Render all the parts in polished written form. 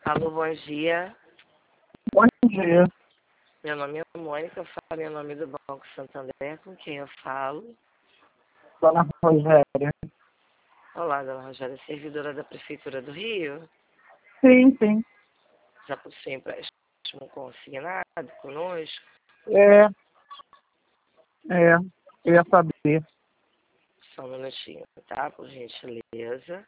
Alô, bom dia. Bom dia. Meu nome é Mônica, eu falo em nome do Banco Santander, com quem eu falo. Dona Rogéria. Olá, dona Rogéria, servidora da Prefeitura do Rio. Sim, sim. Já possui empréstimo consignado conosco? Eu ia saber. Só um minutinho, tá? Por gentileza.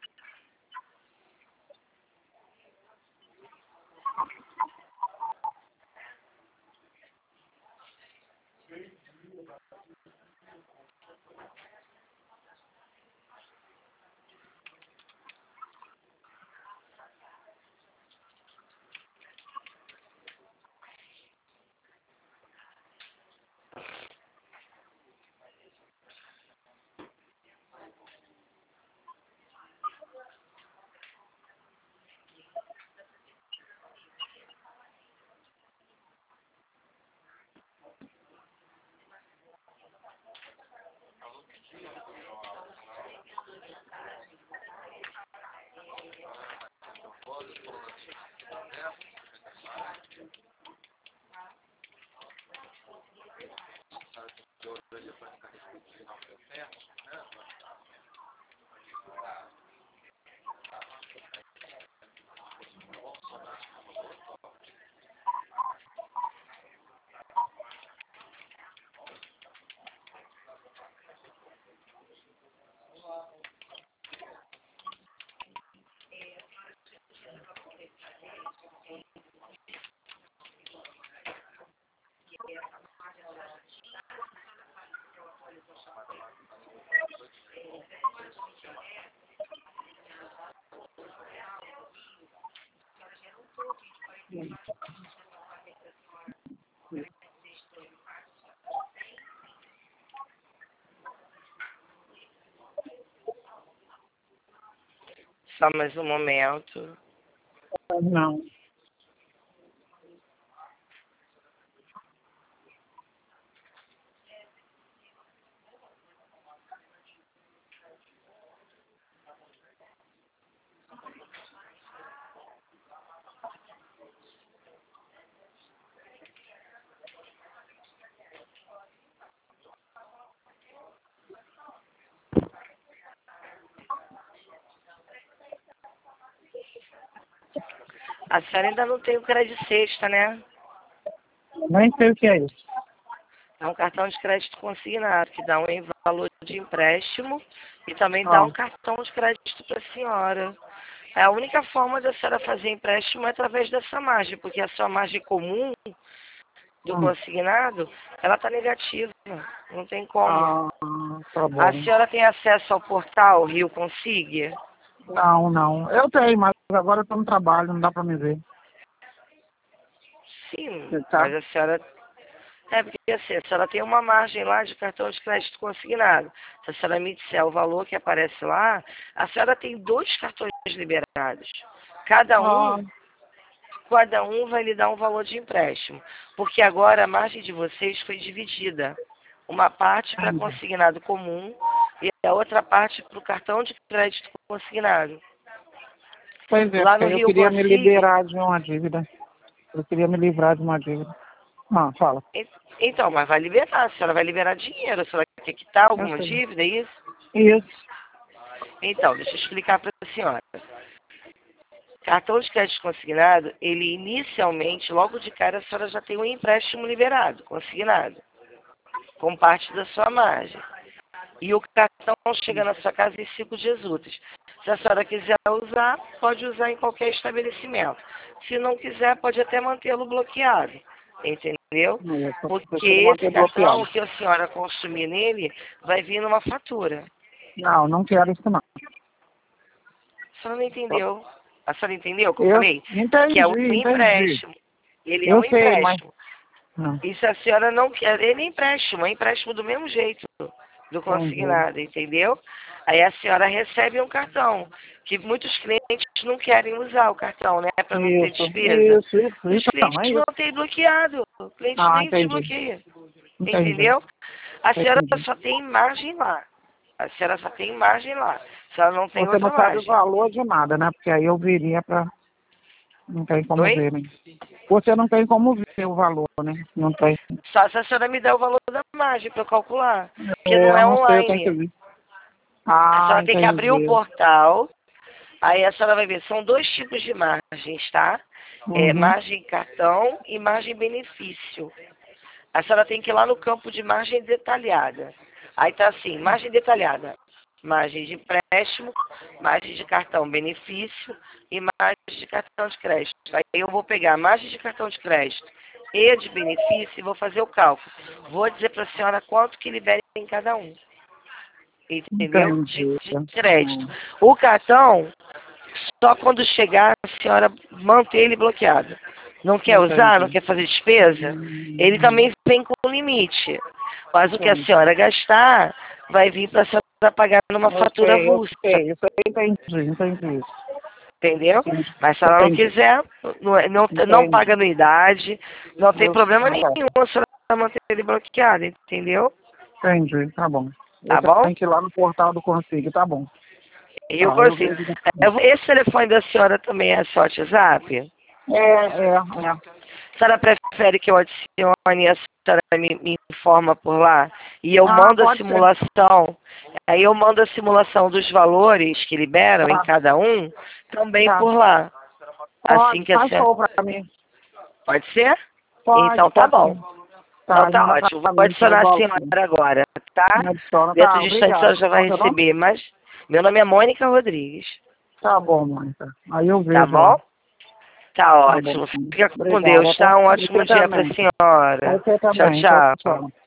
Só mais um momento. Não. A senhora ainda não tem o crédito sexta, né? Nem sei o que é isso. É um cartão de crédito consignado, que dá um valor de empréstimo e também dá um cartão de crédito para a senhora. É a única forma da senhora fazer empréstimo é através dessa margem, porque a sua margem comum do consignado, ela está negativa. Não tem como. Tá bom. A senhora tem acesso ao portal Rio Consigue? Não. Eu tenho, mas agora eu tô no trabalho, não dá pra me ver. Sim, Tá? mas a senhora... É porque assim, a senhora tem uma margem lá de cartão de crédito consignado. Se a senhora me disser o valor que aparece lá, a senhora tem 2 cartões liberados. Cada um vai lhe dar um valor de empréstimo. Porque agora a margem de vocês foi dividida. Uma parte para consignado comum e a outra parte para o cartão de crédito consignado. Pois é, Lá no porque eu Rio queria me Consigue... liberar de uma dívida. Eu queria me livrar de uma dívida. Fala. Então, mas vai liberar, a senhora vai liberar dinheiro, a senhora quer quitar Eu alguma sei. dívida, é isso? Isso. Então, deixa eu explicar para a senhora. Cartão de crédito consignado, ele inicialmente, logo de cara, a senhora já tem um empréstimo liberado, consignado, com parte da sua margem. E o cartão chega na sua casa em 5 dias úteis. Se a senhora quiser usar, pode usar em qualquer estabelecimento. Se não quiser, pode até mantê-lo bloqueado. Entendeu? Eu Porque prefiro esse manter cartão bloqueado. que a senhora consumir nele vai vir numa fatura. Não quero isso não. A senhora não entendeu. A senhora entendeu o que eu Eu falei? Que é um entendi. empréstimo. Ele é Eu um sei, mas... empréstimo. E se a senhora não quer, ele é empréstimo do mesmo jeito do Entendi. consignado, entendeu? Aí a senhora recebe um cartão, que muitos clientes não querem usar o cartão, né? Para não ter despesa. Isso. Os Então, é clientes isso. não têm bloqueado. O cliente nem Entendi. desbloqueia. Entendi. Entendeu? A senhora Entendi. só tem margem lá. A senhora só tem margem lá. A senhora não tem Você outra não sabe o margem. valor de nada, né? Porque aí eu viria pra... Não tem como Oi? ver, né? Você não tem como ver o valor, né? Não tem. Só se a senhora me der o valor da margem para eu calcular. Porque É, não eu é não sei, eu tenho que online. ver. A Ah, senhora tem que abrir o entendi. portal. Aí a senhora vai ver, são dois tipos de margens, tá? É, Uhum. margem cartão e margem benefício. A senhora tem que ir lá no campo de margem detalhada. Aí tá assim, margem detalhada. Margem de empréstimo, margem de cartão benefício e margem de cartão de crédito. Aí eu vou pegar a margem de cartão de crédito e de benefício e vou fazer o cálculo. Vou dizer para a senhora quanto que libera em cada um. Entendeu? Entendi. De crédito. O cartão, só quando chegar a senhora manter ele bloqueado. Não quer usar, não Entendi. quer fazer despesa, ele Uhum. também vem com limite. Mas o que a Entendi. senhora gastar vai vir para a senhora pagar numa fatura Eu avulsa, sei, isso aí entendi. entendeu? Entendi. Mas se ela não Entendi. quiser, não paga Entendi. anuidade, não tem problema Ah, tá. nenhum a senhora manter ele bloqueado, entendeu? Entendi, tá bom. Tá Você bom? tem que ir lá no portal do Consigo, tá bom. Eu Tá, eu consigo. vejo. Esse telefone da senhora também é seu WhatsApp? É. A senhora prefere que eu adicione e a senhora me informa por lá? E eu Ah, mando a pode ser. simulação. Aí eu mando a simulação dos valores que liberam em Tá, cada um também tá. por lá. Assim Pode, que a faz senhora... show pra mim. Pode ser? Então tá Pode bom. sim. Então Tá, tá manda pra ótimo. Vou mim, tá adicionar a senhora igualzinho. agora, tá? Me adiciona, Dentro tá, de instantes a senhora obrigado. já Qual vai é o seu nome? receber, mas meu nome é Mônica Rodrigues. Tá bom, Mônica. Aí eu Tá vejo lá. bom? Tá Tá bom, ótimo. sim. Fica com Obrigada, Deus, tá? tá? Um ótimo Você dia pra também. senhora. Você Tchau, também. Tchau, tchau. tchau.